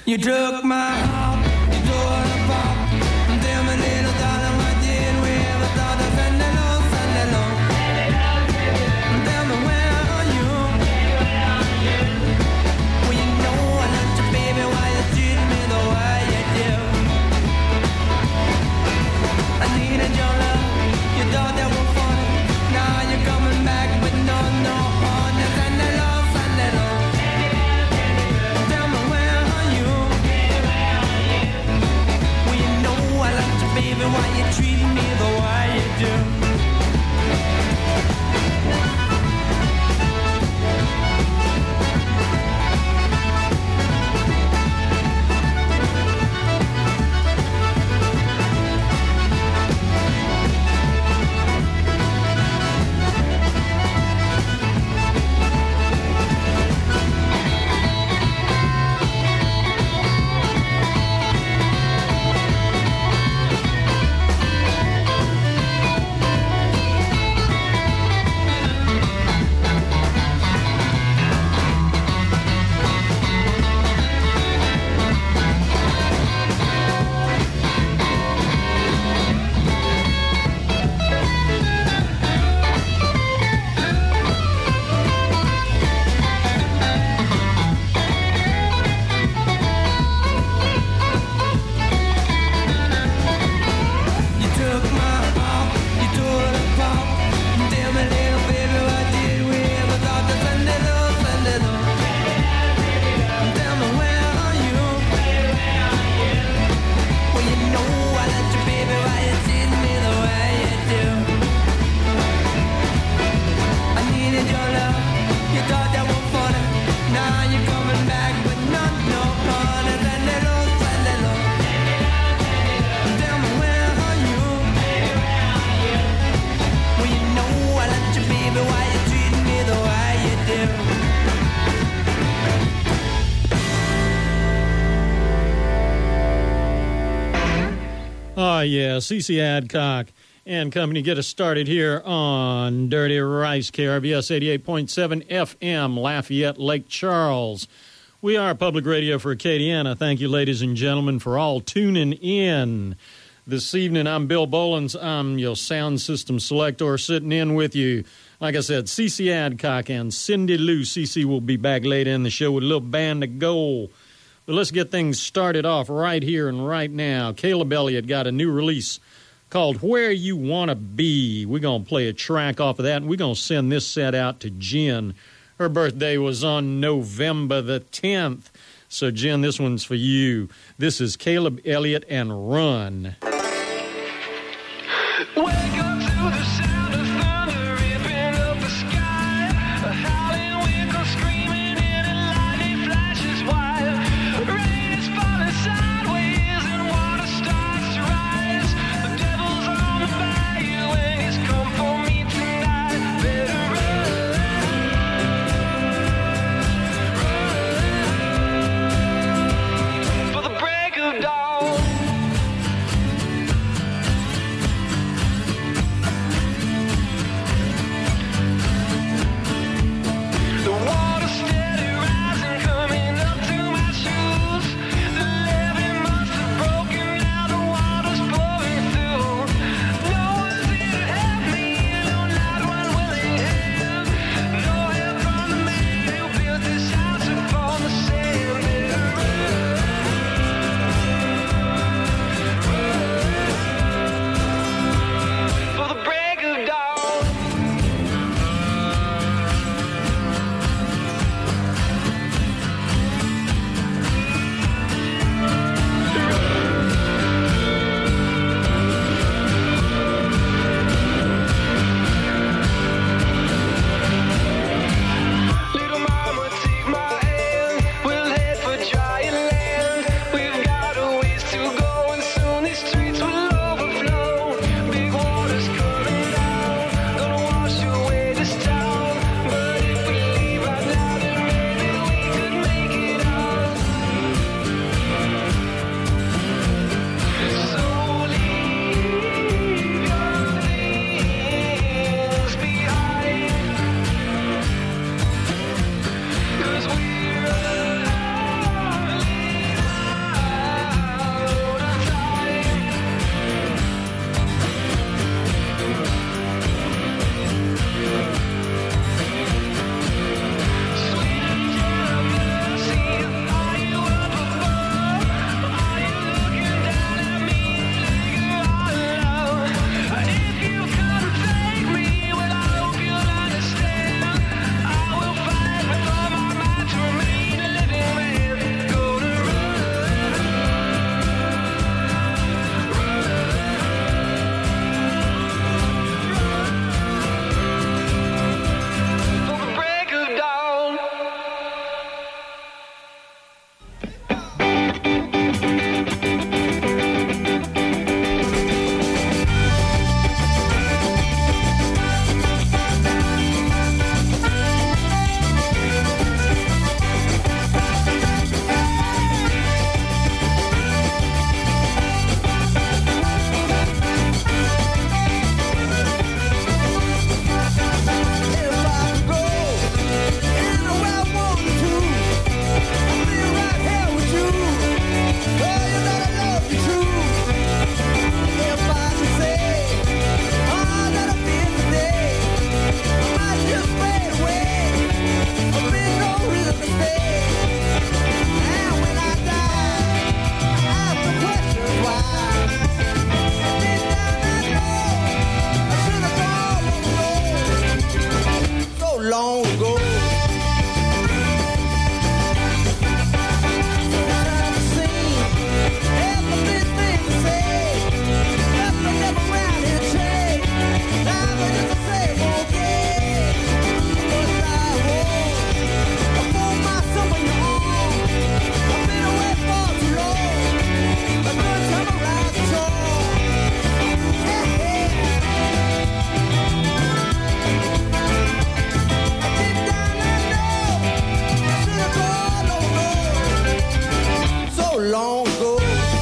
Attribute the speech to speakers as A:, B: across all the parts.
A: You took my heart, you tore it apart. Tell me, little darling, what did we ever thought of Sunday long, Sunday long? Tell me, where are you? Well, you know I love you, baby, why you treat me the way you do? I needed your love, you thought that was funny. Now you're coming back, but no, on the Sunday long, Sunday long. Tell me, where are you? Well, you know I love you, baby, why you treat me the way you do? You took my heart, you tore it apart. Tell me, little baby, what did we ever thought of Sunday long, Sunday long? Tell me, where are you? Well, you know I love you, baby, why you treat me the way you do? I needed your love, you thought that was funny. Now you're coming back, but not no fun. Sunday long, Sunday long. Tell me, where are you? Well, you know I love you, baby, why you treat me the way you do?
B: Oh, yeah, CC Adcock and company get us started here on Dirty Rice, KRBS 88.7 FM, Lafayette, Lake Charles. We are public radio for Acadiana. Thank you, ladies and gentlemen, for all tuning in. This evening, I'm Bill Bolins. I'm your sound system selector sitting in with you. Like I said, CC Adcock and Cindy Lou. CC will be back later in the show with a little band of gold. But let's get things started off right here and right now. Caleb Elliott got a new release called Where You Wanna Be. We're going to play a track off of that, and we're going to send this set out to Jen. Her birthday was on November the 10th. So, Jen, this one's for you. This is Caleb Elliott and Run.
C: Wake up to the sound of thunder ripping up the sky. A howling wind goes screaming in and lightning flashes wild. Rain is falling sideways and water starts to rise. The devil's on the bayou and he's come for me tonight. Better run, run for the break of dawn.
A: long ago.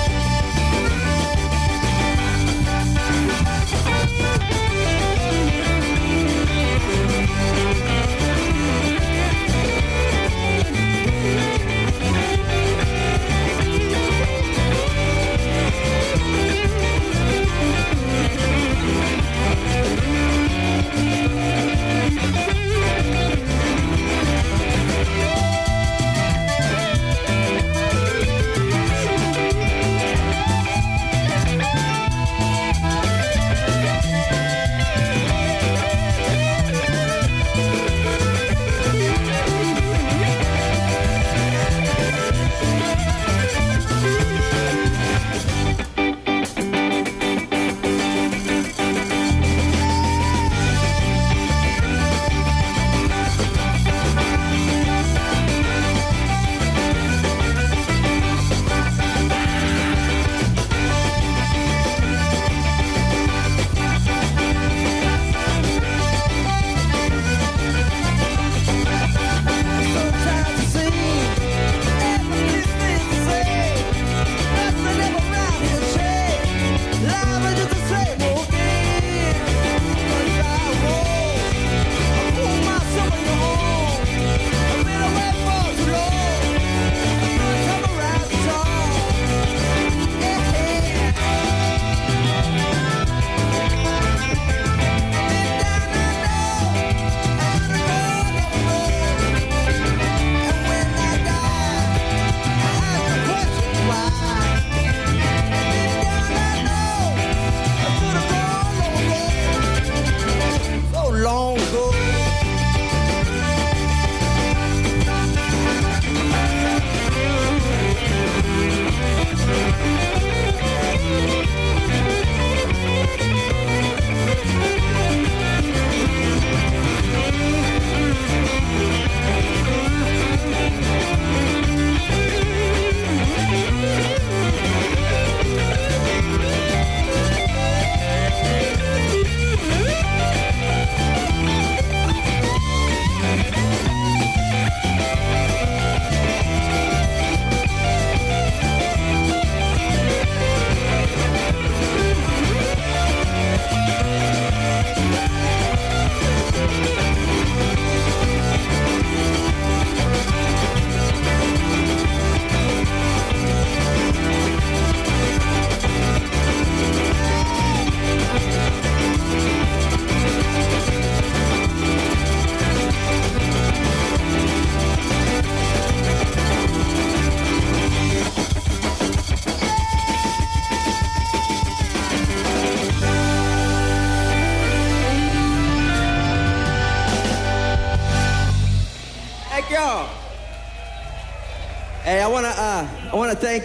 A: Hey, I want to thank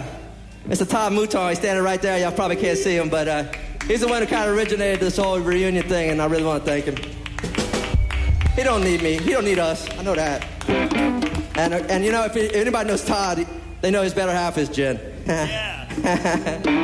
A: Mr. Todd Mouton. He's standing right there. Y'all probably can't see him, but he's the one who kind of originated this whole reunion thing, and I really want to thank him. He don't need me. He don't need us. I know that. And you know, if anybody knows Todd, they know his better half is Jen. Yeah.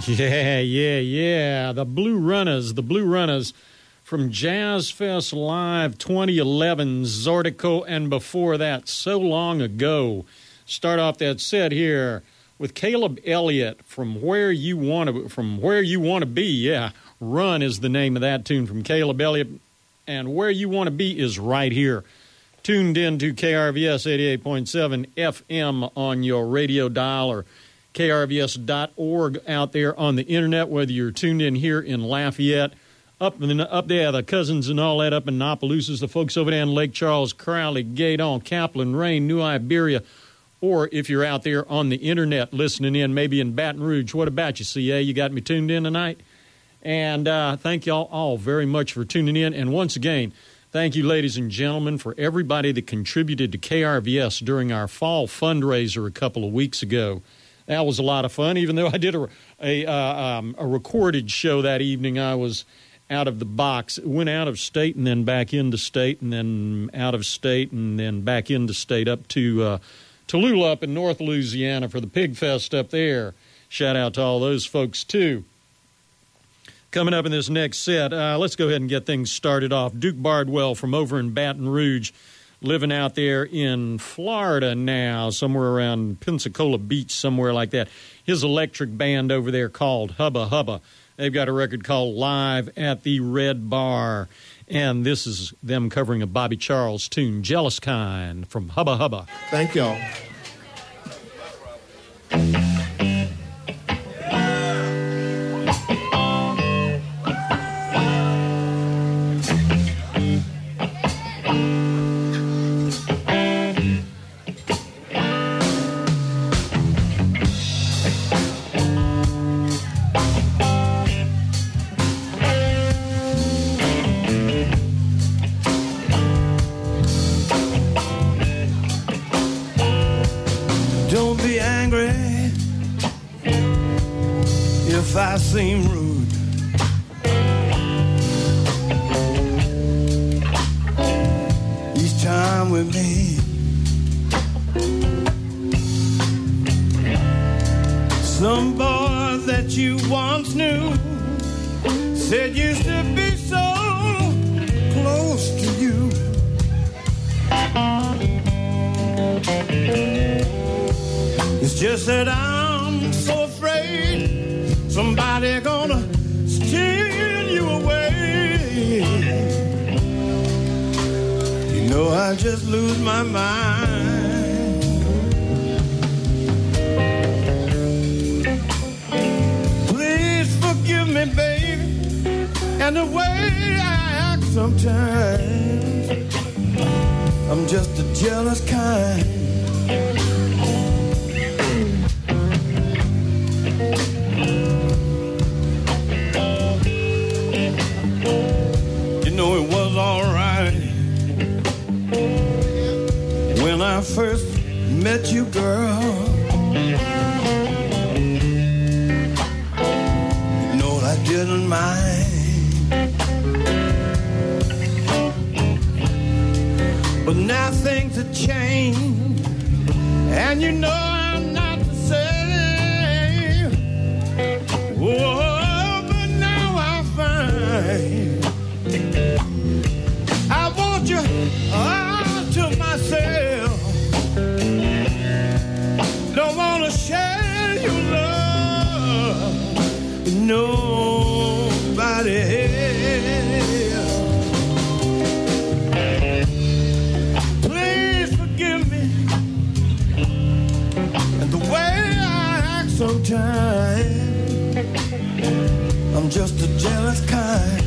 B: Yeah. The Blue Runners from Jazz Fest Live 2011, Zordico, and before that, So Long Ago. Start off that set here with Caleb Elliott from Where You Want to Be. Yeah, Run is the name of that tune from Caleb Elliott, and Where You Want to Be is right here. Tuned in to KRVS 88.7 FM on your radio dial or krvs.org out there on the internet, whether you're tuned in here in Lafayette, up there, the cousins and all that up in Opelousas, the folks over there in Lake Charles, Crowley, Gaydon, Kaplan, Rain, New Iberia, or if you're out there on the internet listening in, maybe in Baton Rouge. What about you, CA? You got me tuned in tonight? And thank y'all all very much for tuning in. And once again, thank you, ladies and gentlemen, for everybody that contributed to KRVS during our fall fundraiser a couple of weeks ago. That was a lot of fun. Even though I did a recorded show that evening, I was out of the box. It went out of state and then back into state and then out of state and then back into state up to Tallulah up in North Louisiana for the Pig Fest up there. Shout out to all those folks, too. Coming up in this next set, let's go ahead and get things started off. Duke Bardwell from over in Baton Rouge, living out there in Florida now, somewhere around Pensacola Beach, somewhere like that. His electric band over there called Hubba Hubba. They've got a record called Live at the Red Bar, and this is them covering a Bobby Charles tune, Jealous Kind, from Hubba Hubba.
D: Thank y'all.
A: If I seem rude, each time we meet, some boy that you once knew said used to be so close to you. It's just that I'm so afraid somebody gonna steal you away. You know I just lose my mind. Please forgive me, baby, and the way I act sometimes. I'm just a jealous kind. It was all right when I first met you, girl. You know I didn't mind, but now things have changed, and you know I'm not the same. Oh, but now I find I want you all to myself. Don't want to share your love with nobody else. Please forgive me and the way I act sometimes. I'm just a jealous kind.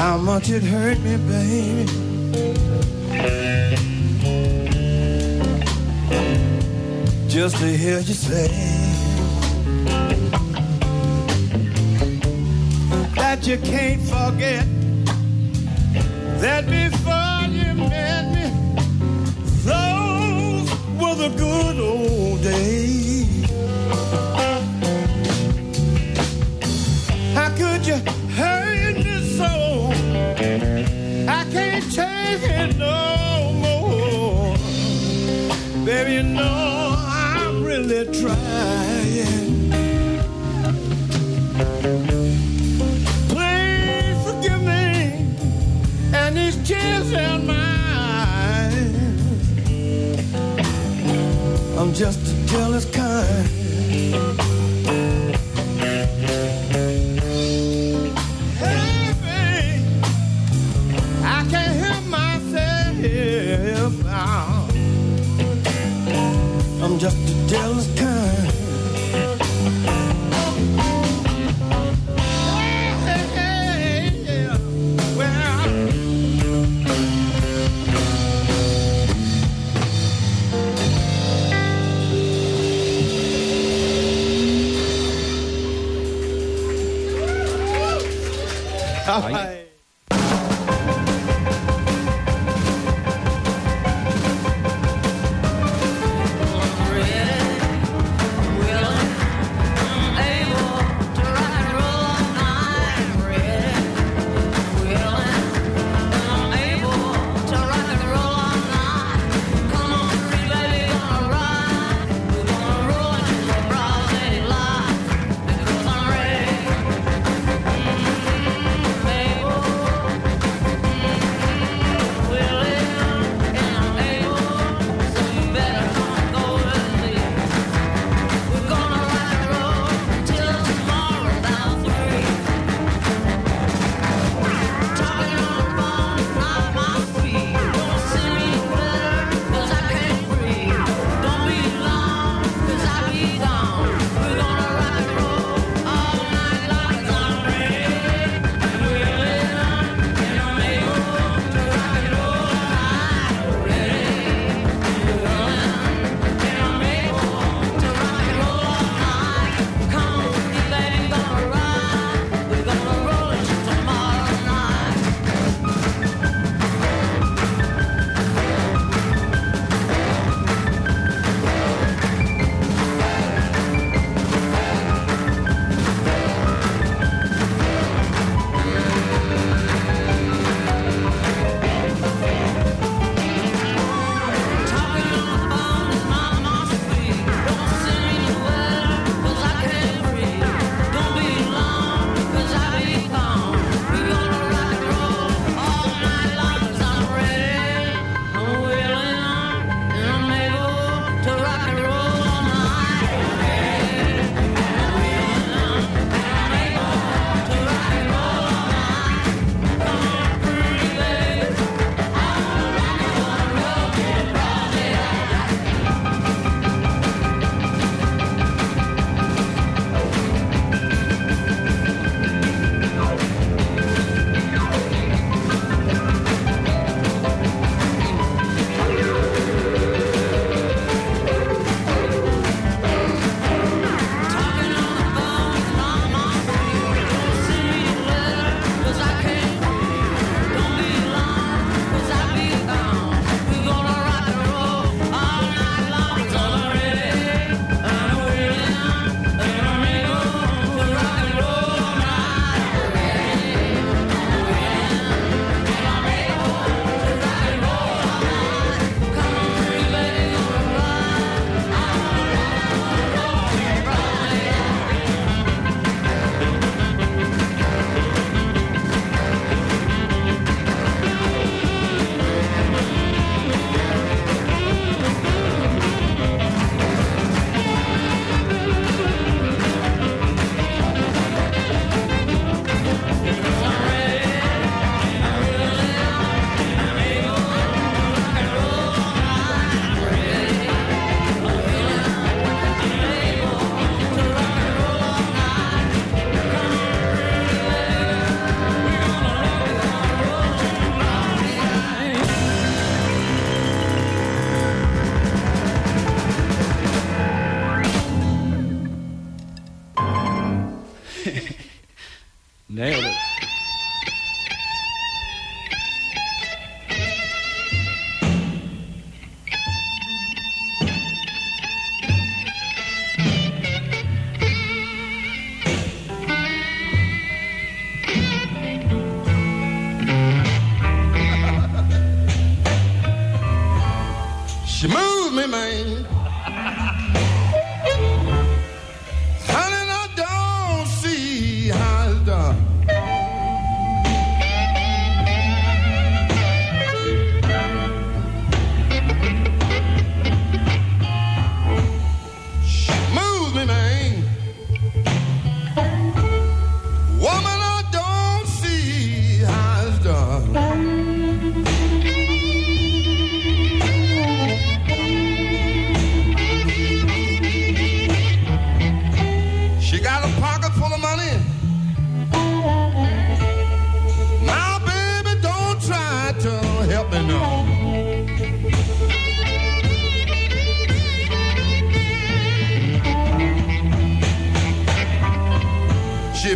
A: how much it hurt me, baby. Just to hear you say that you can't forget that before you met me, those were the good old days. How could you hurt me so? I can't take it no more. Baby, you know I'm really trying. Please forgive me and these tears in my eyes. I'm just a jealous kind. Hey, babe, I can't help myself now. I'm just a jealous kind. Hey, yeah. Well, all right.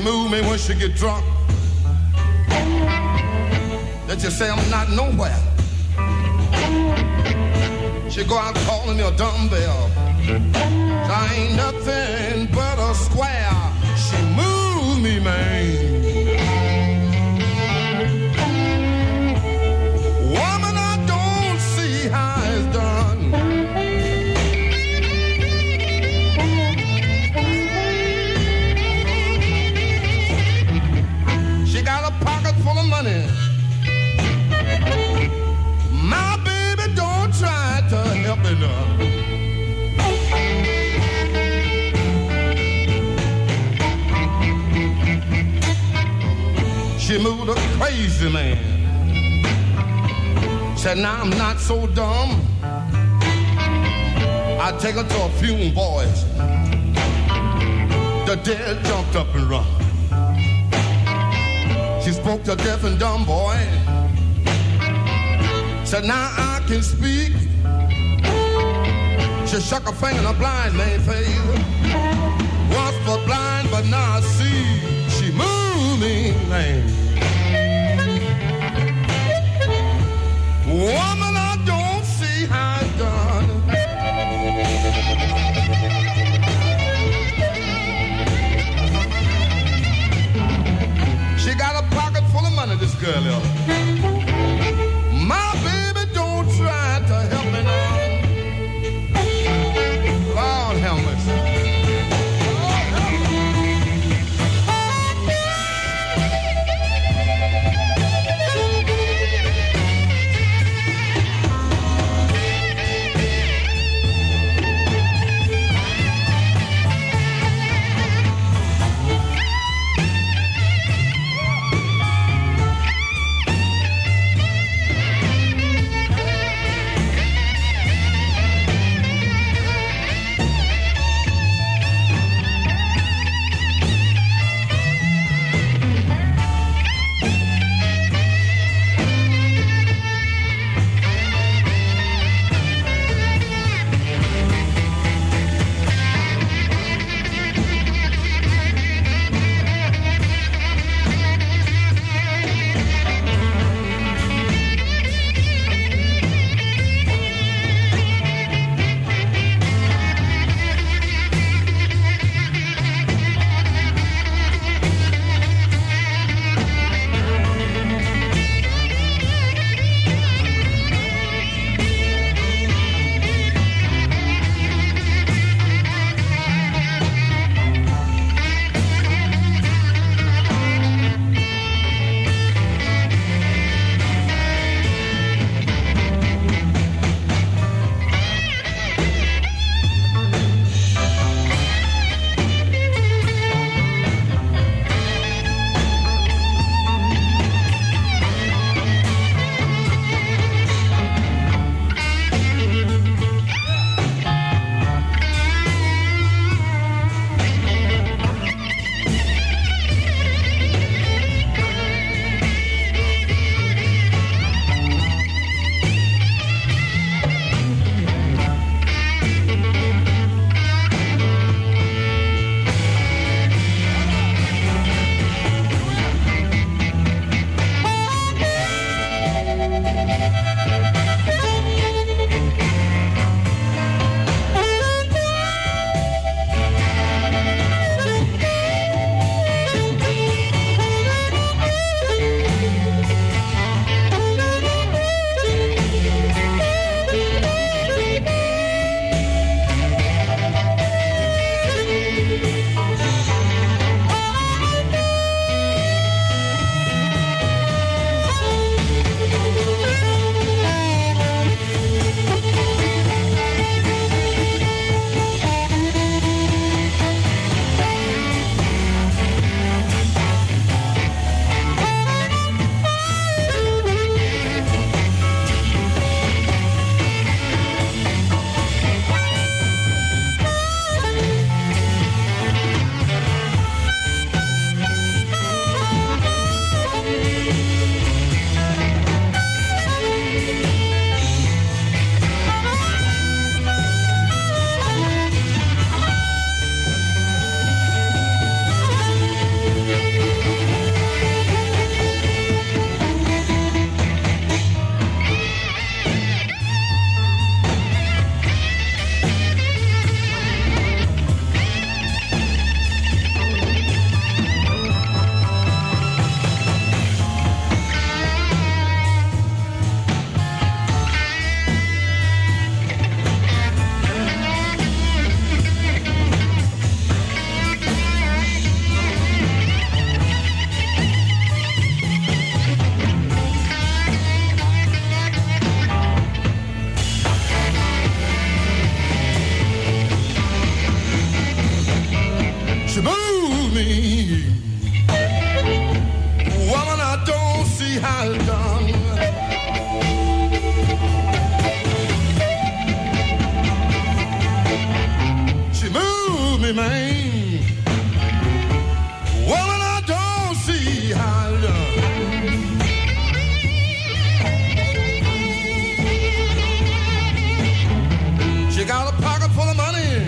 D: move me when she get drunk. That you say I'm not nowhere. She go out calling me a dumbbell. I ain't nothing but a square. She moves me, man. Woman, I don't see how it's done. She got a pocket full of money. My baby don't try to help me none. She moved a crazy man. Said, now I'm not so dumb. I take her to a few boys. The dead jumped up and run. She spoke to deaf and dumb boy. Said, now I can speak. She shook her finger in a blind man's face. Once was blind, but now I see. She moved me, man. Woman, I don't see how it's done. She got a pocket full of money, this girl is. My baby don't try to help me now. Lord help me. it's done. She moved me, man. Woman, I don't see how it's done. She got a pocket full of money.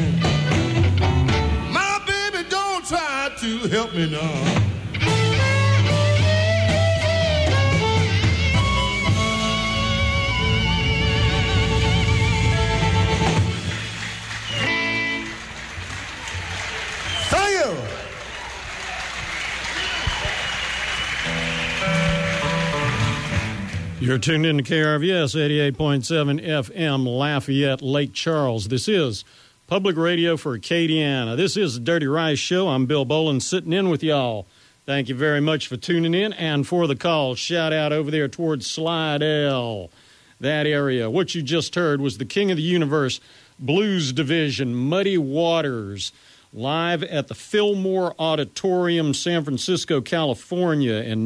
D: My baby don't try to help me now. Thank you.
B: You're tuned in to KRVS 88.7 FM, Lafayette, Lake Charles. This is Public Radio for Acadiana. This is the Dirty Rice Show. I'm Bill Boland sitting in with y'all. Thank you very much for tuning in and for the call. Shout out over there towards Slidell, that area. What you just heard was the King of the Universe Blues Division, Muddy Waters, live at the Fillmore Auditorium, San Francisco, California in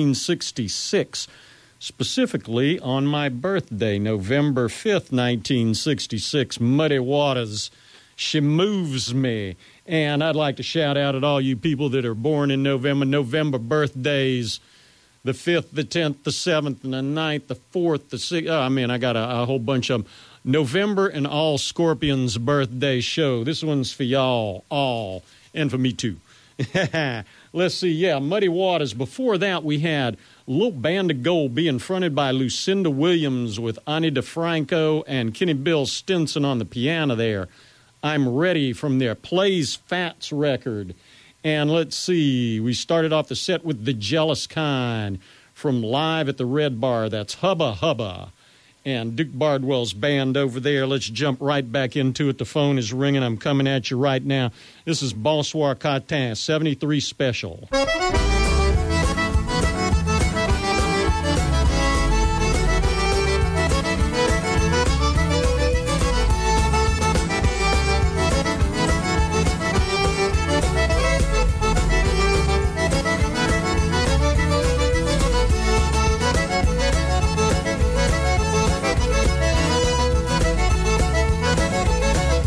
B: 1966. Specifically on my birthday, November 5th, 1966, Muddy Waters, She Moves Me. And I'd like to shout out at all you people that are born in November birthdays, the 5th, the 10th, the 7th, and the 9th, the 4th, the 6th. Oh, man, I got a whole bunch of them. November and all Scorpions birthday show. This one's for y'all, all, and for me too. Let's see, yeah, Muddy Waters. Before that, we had a little band of gold being fronted by Lucinda Williams with Ani DeFranco and Kenny Bill Stinson on the piano there. I'm Ready from their Plays Fats record. And let's see, we started off the set with The Jealous Kind from Live at the Red Bar. That's Hubba Hubba. And Duke Bardwell's band over there. Let's jump right back into it. The phone is ringing. I'm coming at you right now. This is Bonsoir Catin, 73 Special.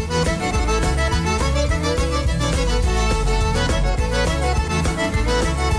E: Thank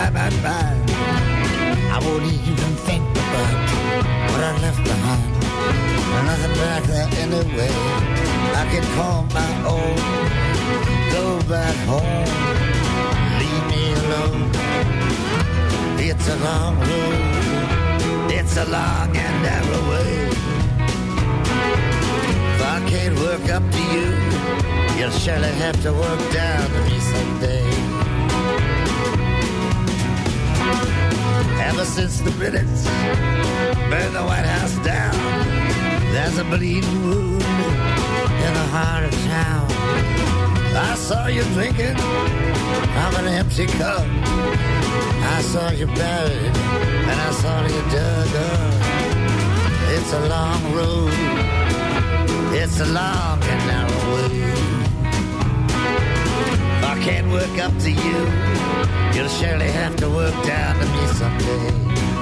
E: time I'd find, I wouldn't even think about what I left behind. Nothing back there anyway. I could call my own, go back home, leave me alone. It's a long road, it's a long and narrow way. If I can't work up to you, you'll surely have to work down to me someday. Ever since the British burned the White House down, there's a bleeding wound in the heart of town. I saw you drinking from an empty cup. I saw you buried and I saw you dug up. It's a long road, it's a long and narrow way. If I can't work up to you, you'll surely have to work down to me someday.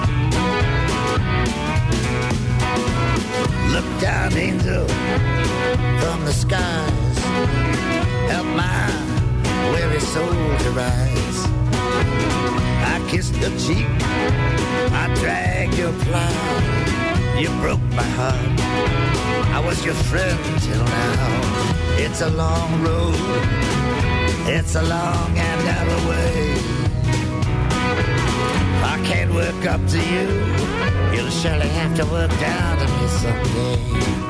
E: Look down, angel, from the skies. Help my weary soul to rise. I kissed your cheek, I dragged your plow. You broke my heart, I was your friend till now. It's a long road, it's a long and narrow way. If I can't work up to you, you'll surely have to work down to me someday.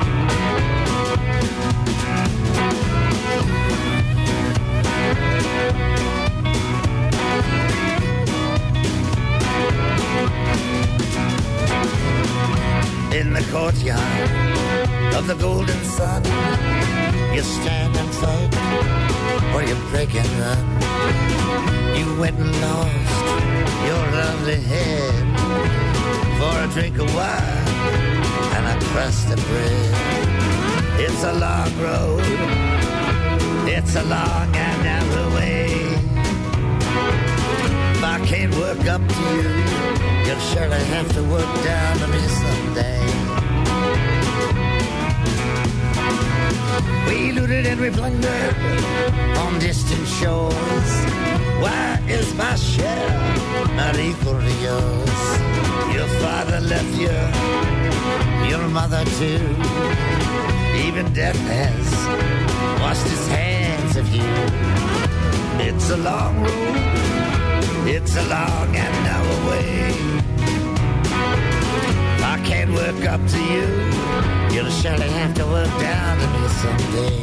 E: In the courtyard of the golden sun, you stand and fight, or you break and run. You went and lost your lovely head for a drink of wine and a crust of bread. It's a long road, it's a long and narrow way. If I can't work up to you, you'll surely have to work down to me someday. We looted and we plundered on distant shores. Why is my share not equal to yours? Your father left you, your mother too. Even death has washed his hands of you. It's a long road, it's a long and narrow way. I can't work up to you, you'll surely have to work down to me someday.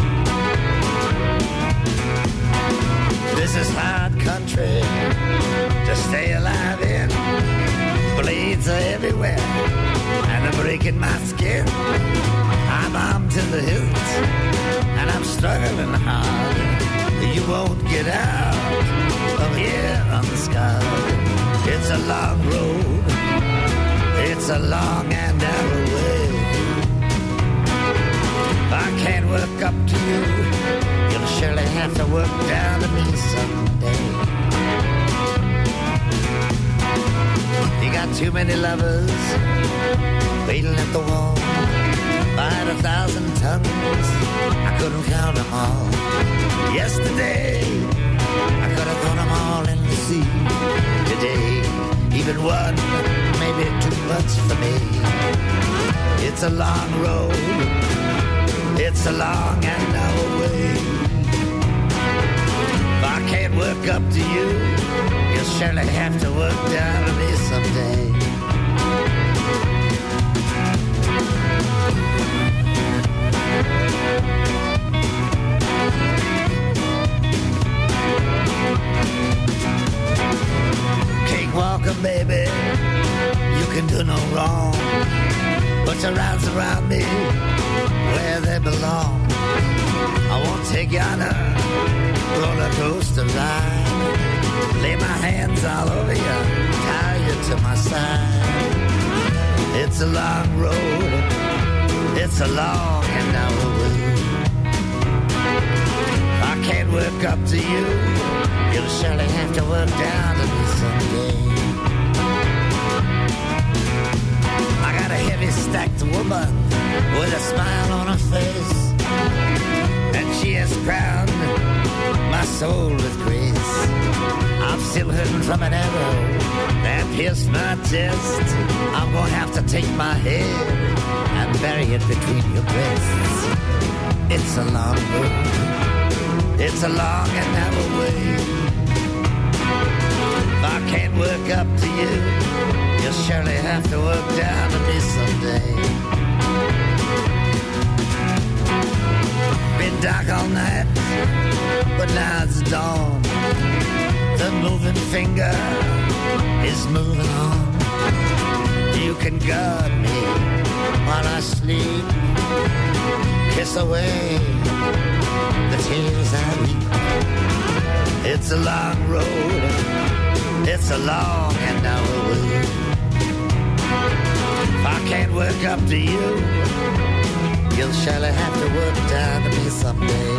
E: This is hard country to stay alive in. Blades are everywhere and they're breaking my skin. I'm armed to the hilt and I'm struggling hard. You won't get out of here unscarred. It's a long road, it's a long and narrow way. If I can't work up to you, you'll surely have to work down to me someday. You got too many lovers waiting at the wall. Fired 1,000 tongues, I couldn't count them all. Yesterday, I could have thrown them all in the sea. Today, even one may be too much for me. It's a long road, it's a long and narrow way. If I can't work up to you, you'll surely have to work down to me someday. Cakewalker, baby, you can do no wrong. Put your arms around me where they belong. I won't take you on a roller coaster ride. Lay my hands all over you, tie you to my side. It's a long road, it's a long and narrow way. I can't work up to you, you'll surely have to work down to me someday. I got a heavy stacked woman with a smile on her face, and she has crowned my soul with grace. I'm still hurting from an arrow that pierced my chest. I'm gonna have to take my head and bury it between your breasts. It's a long road. It's a long and narrow way. If I can't work up to you, you'll surely have to work down to me someday. Been dark all night, but now it's dawn. The moving finger is moving on. You can guard me while I sleep. Kiss away the tears I weep. It's a long road. It's a long and narrow way. If I can't work up to you, you'll surely have to work down to me someday.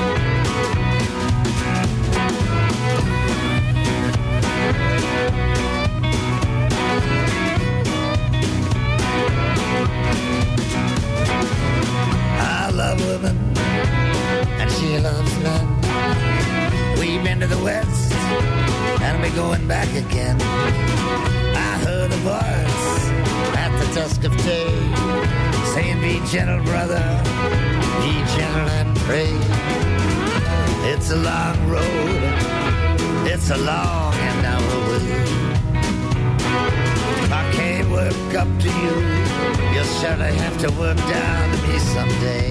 E: I love women and she loves men. We've been to the West and we're going back again. I heard a voice at the dusk of day saying, be gentle, brother, be gentle and pray. It's a long road, it's a long and narrow way. If I can't work up to you, you'll surely have to work down to me someday.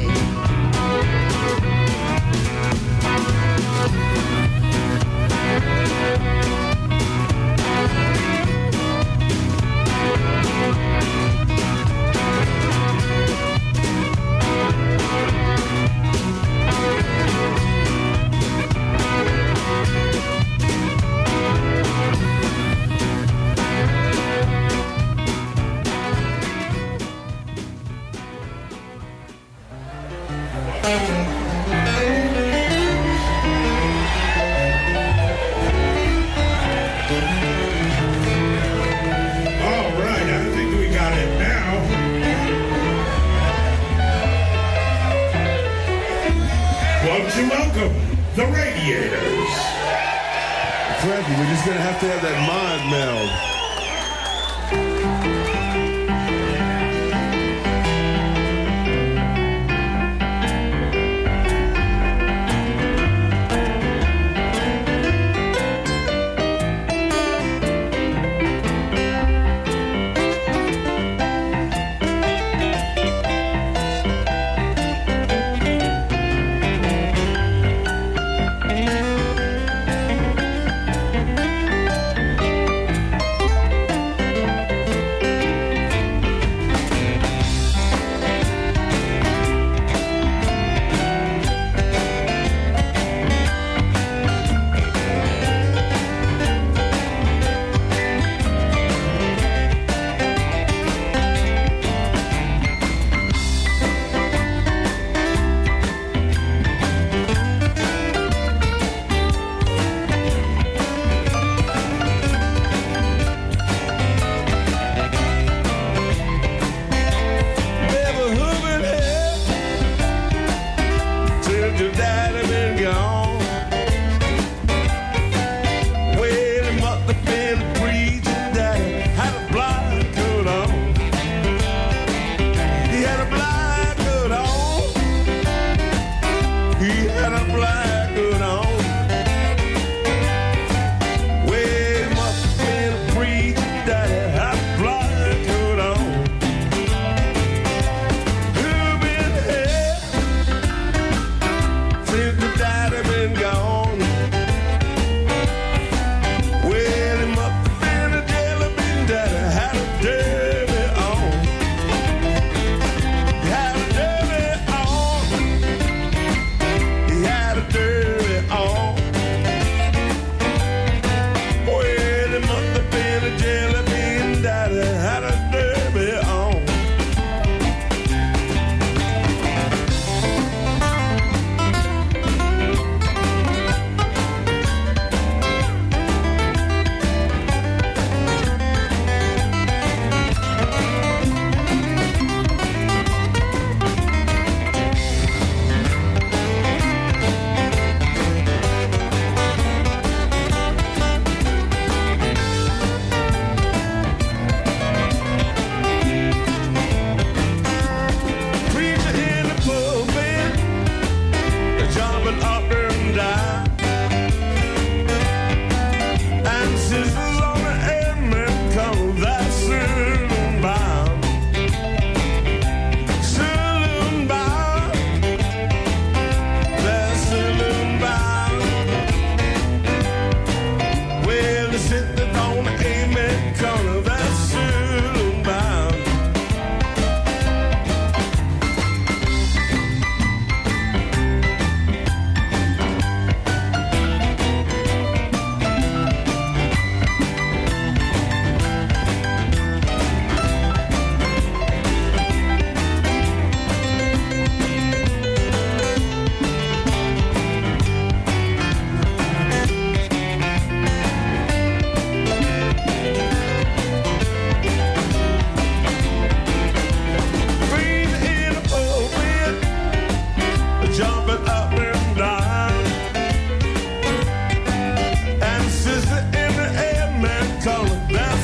F: We're just going to have that mind meld.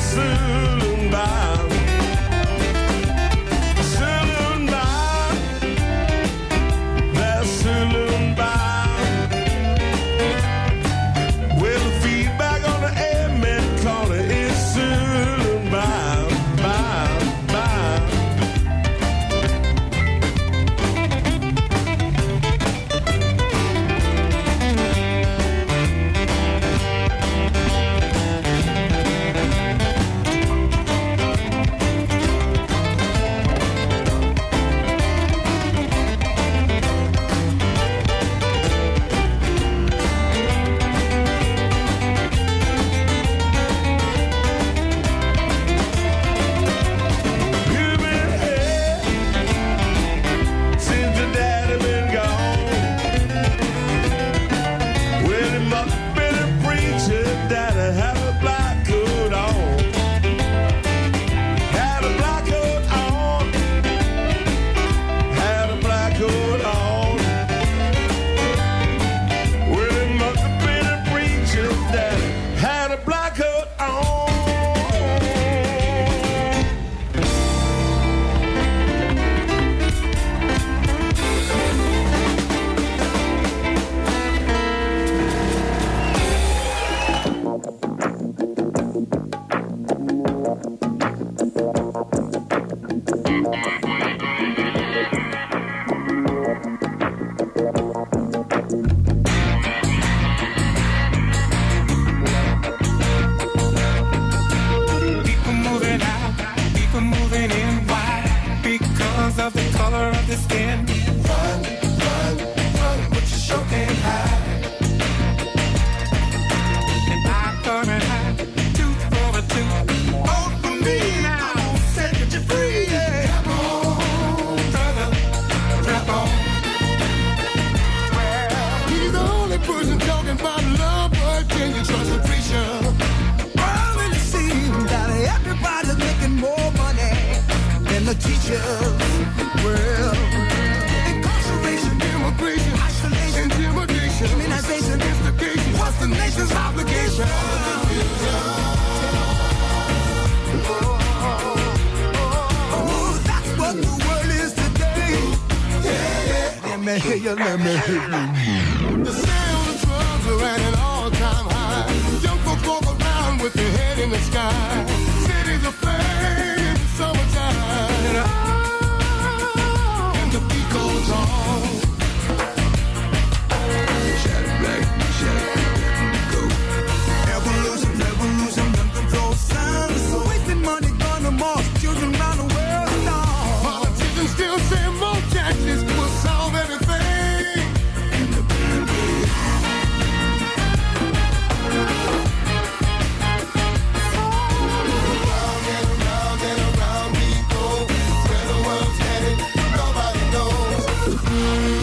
F: soon bound. Soon bound. They're soon bound. Well, the feedback on the amen corner is soon bound, bound, bound. You've been here since your daddy been gone. Well, he must have been a preacher that had a black coat on. Had a black coat on. Had a black coat on. Well, he must have been a preacher that had a black coat on.
C: People moving out, people moving in. Why? Because of the color of the skin. Run, run, run, but you sure can't hide. And I thought I had tooth for a tooth. Oh, for me now, set you free. Yeah. Trap on, brother, trap on.
D: He's the only person talking about love, but can you trust a preacher?
A: Well, it seems that everybody's making more money than the teachers. Well,
D: Incarceration, immigration, isolation, intimidation,
A: immunization,
D: instigation. What's the nation's obligation?
A: oh, that's what the world is today. Yeah, let me hear you, let me hear you.
D: The sale of drugs are at an all-time high. Young folks walk around with their head in the sky. Cities are fame in the summertime. And the beat goes on. Shadow black, shadow black, go.
A: Evolution, revolution, gun control sound. So wasting money, gun to Mars, children around the world. No.
D: Politicians still say more taxes will solve everything. And the band Round and around we go. Where the world's headed, nobody knows.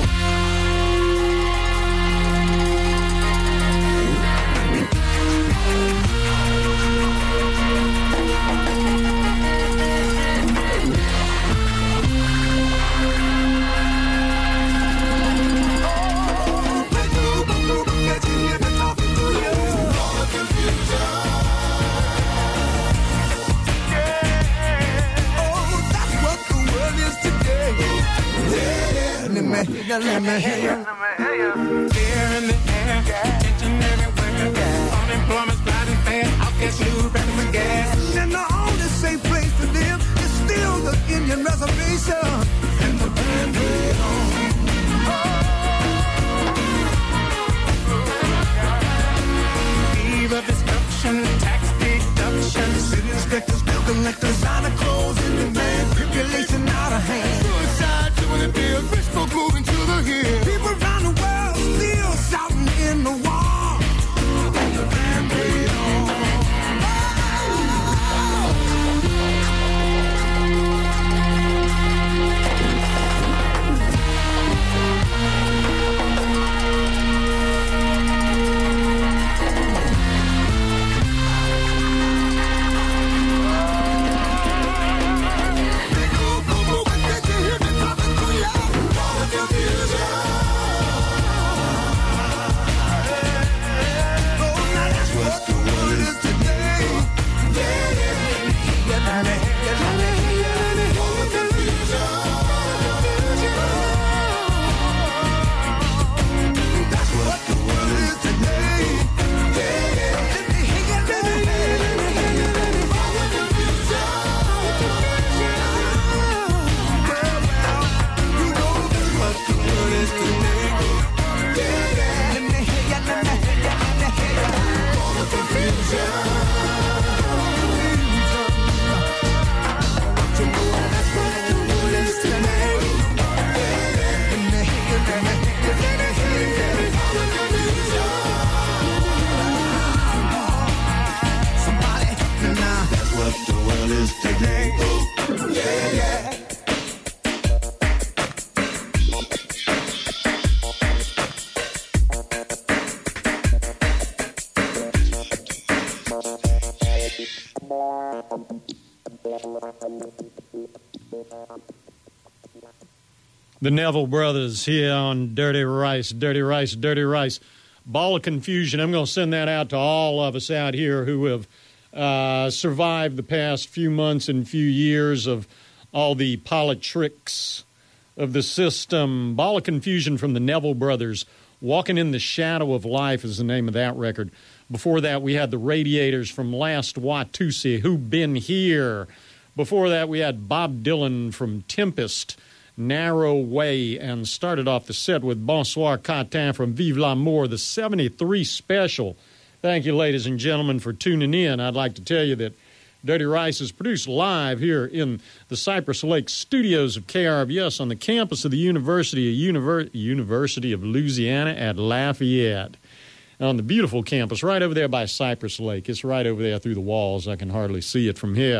A: Let me hear you.
C: Fear in the air, tension everywhere. Unemployment's rising fast. I'll catch you ready for gas.
A: And the only safe place to live is still the Indian reservation. And the band played on.
C: Eve of destruction, tax deduction.
A: City inspectors, bill collectors, designer clothes in demand. Population out of hand.
D: Suicide, doing the deal, rich folk moving to the hill.
A: People around the world still shouting in the wall. And the band played on.
D: They go, go, go, and they can hear me talking to you. All the confusion. used to drink. Ooh, yeah, yeah.
B: The Neville Brothers here on Dirty Rice, Dirty Rice, Dirty Rice. Ball of confusion. I'm going to send that out to all of us out here who have survived the past few months and few years of all the politics of the system. Ball of confusion from the Neville Brothers. Walking in the Shadow of Life is the name of that record. Before that, we had the Radiators from Last Watusi, Who Been Here. Before that, we had Bob Dylan from Tempest, Narrow Way, and started off the set with Bonsoir Catin from Vive l'Amour, the 73 special. Thank you, ladies and gentlemen, for tuning in. I'd like to tell you that Dirty Rice is produced live here in the Cypress Lake studios of KRVS on the campus of the University of Louisiana at Lafayette. On the beautiful campus right over there by Cypress Lake. It's right over there through the walls. I can hardly see it from here.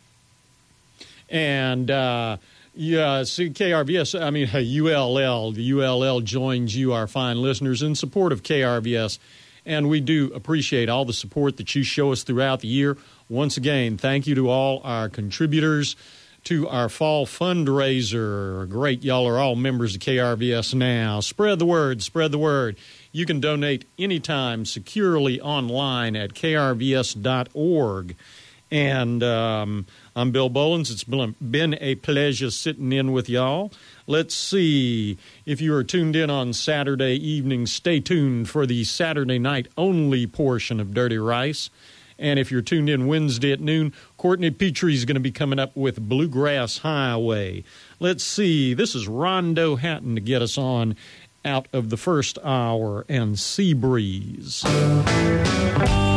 B: And yeah, see, KRVS, I mean, ULL, the ULL joins you, our fine listeners, in support of KRVS. And we do appreciate all the support that you show us throughout the year. Once again, thank you to all our contributors to our fall fundraiser. Great, y'all are all members of KRVS now. Spread the word, spread the word. You can donate anytime securely online at krvs.org. And I'm Bill Bolins. It's been a pleasure sitting in with y'all. Let's see. If you are tuned in on Saturday evening, stay tuned for the Saturday night only portion of Dirty Rice. And if you're tuned in Wednesday at noon, Courtney Petrie is going to be coming up with Bluegrass Highway. Let's see. This is Rondo Hatton to get us on out of the first hour and Sea Breeze.